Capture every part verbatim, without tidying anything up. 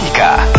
إيكونوميكا.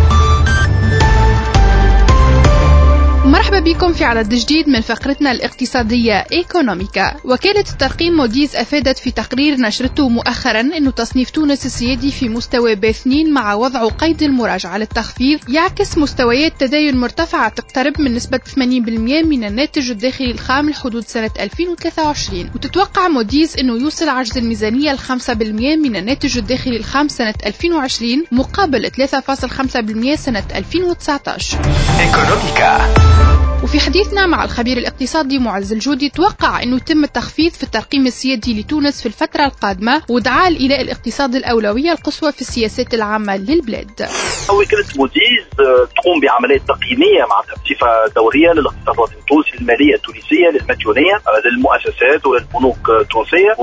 مرحبا بكم في عدد جديد من فقرتنا الاقتصادية إيكونوميكا. وكالة الترقيم موديز أفادت في تقرير نشرته مؤخرا أنه تصنيف تونس السيادي في مستوى ب اثنين مع وضع قيد المراجعة للتخفيض يعكس مستويات تدين مرتفعة تقترب من نسبة ثمانين بالمئة من الناتج الداخلي الخام لحدود سنة ألفين وثلاثة وعشرين. وتتوقع موديز أنه يوصل عجز الميزانية ل خمسة بالمئة من الناتج الداخلي الخام سنة ألفين وعشرين مقابل ثلاثة فاصلة خمسة بالمئة سنة ألفين وتسعة عشر. إيكونوميكا. وفي حديثنا مع الخبير الاقتصادي معز الجودي توقع أنه يتم التخفيض في الترقيم السيادي لتونس في الفترة القادمة ودعا لإيلاء الاقتصاد الأولوية القصوى في السياسات العامة للبلاد. وكالة موديز تقوم بعملية تقييمية مع بصفة دورية للاقتصاد التونسي، المالية التونسية، للمديونية، للمؤسسات وللبنوك التونسية.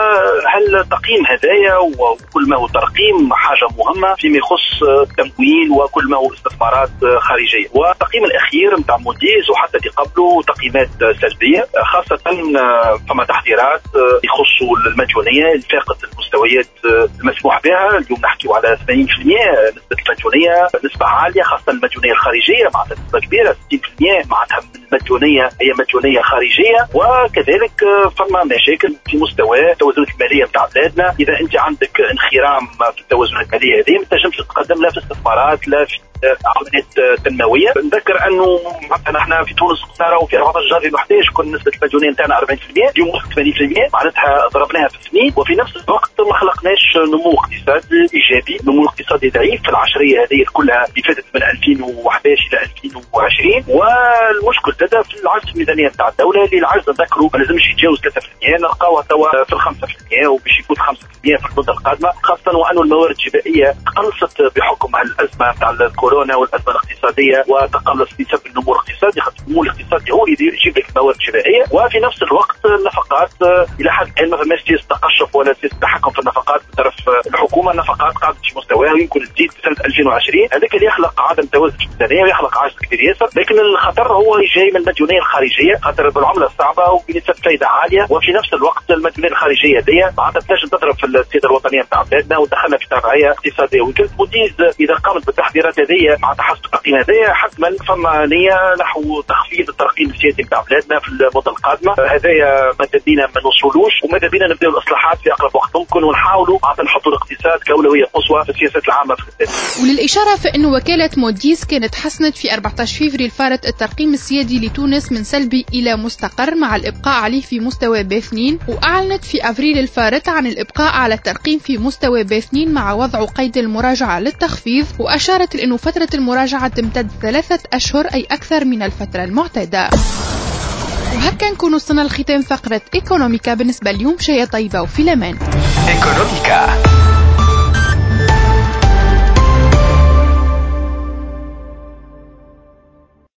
وهل تقييم هدايا وكل ما هو ترقيم حاجة مهمة فيما يخص التمويل وكل ما هو استثمارات خارجية. والتقييم الأخير متاع موديز وحتى اللي قبله تقييمات سلبية، خاصة فما تحذيرات يخصوا المديونية فاقت المستويات المسموح بها. اليوم نحكي على ثمانين بالمئة نسبة المديونية، نسبة عالية خاصة المديونية الخارجية معناتها نسبة كبيرة ستين بالمئة معناتها المديونية هي مديونية خارجية. وكذلك فما مشاكل في مستوى التوازنات المالية بتاع بلادنا. إذا أنت عندك انخرام في التوازنات المالية هذه ما تنجمش تقدم لا في استثمارات لا في عمليات تنمويه. نذكر انه مثلا احنا في تونس نراو في أربعة عشر جانفي محتاج كل نسبه المديونيه نتاعنا أربعين بالمئة، اليوم ثمانين بالمئة معناتها ضربناها في اثنين. وفي نفس الوقت ما خلقناش نمو اقتصادي ايجابي، نمو اقتصادي ضعيف في العشريه هذه كلها اللي فاتت من ألفين وأحد عشر الى ألفين وعشرين. والمشكل تبدا في العجز الميزانيه نتاع الدوله اللي العجز نذكروا ما لازمش يتجاوز ثلاثة بالمئة، نلقاوها توا في الخمسة بالمئة وباش يكون خمسة بالمئة في المده القادمه، خاصه وانه الموارد الجبائيه قلصت بحكم الازمه تاع الكورونا والازمه الاقتصاديه وتقلص نسب النمو الاقتصادي. خاطر النمو الاقتصادي هو اللي يجيب لك موارد جبائيه. وفي نفس الوقت النفقات الى حد الان ما فماش سياسه تقشف ولا سياسه تحكم في النفقات من طرف الحكومه. النفقات قاعده في مستواها ويمكن تزيد في سنه ألفين وعشرين، هذاك اللي يخلق عدم توازن في الميزانيه ويخلق عجز كبير ياسر. لكن الخطر هو جاي من المديونيه الخارجيه، خاطر بالعمله الصعبه وبنسبه فائده عاليه. وفي نفس الوقت المديونيه الخارجيه دي معناتها تنجم تضرب في السياده الوطنيه نتاع بلادنا ودخلنا في تبعيه اقتصاديه. وكالة موديز اذا قامت بالتحذيرات هذه مع تحسب التقييم هذايا حتما فما نيه نحو تخفيض الترقيم السياسي نتاع بلادنا في المده القادمه. هذايا ماذا بينا ما نوصلوش وماذا بينا نبداو الاصلاحات في اقرب وقت ممكن ونحاولوا معناتها نحطوا الاقتصاد كاولويه قصوى في السياسات العامه في البلاد. وللاشاره فانه وكاله موديز كانت حسنت في أربعة عشر فبراير فارت الترقيم السيادي لتونس من سلبي الى مستقر مع الابقاء عليه في مستوى ب اثنين، واعلنت في افريل الفارت عن الابقاء على الترقيم في مستوى ب اثنين مع وضع قيد المراجعه للتخفيض. واشارت لانه فتره المراجعه تمتد ثلاثة أشهر أي أكثر من الفترة المعتادة. وهكا نكون وصلنا لختام فقرة إيكونوميكا بالنسبة اليوم. شيء طيبة وفي الأمان. إيكونوميكا.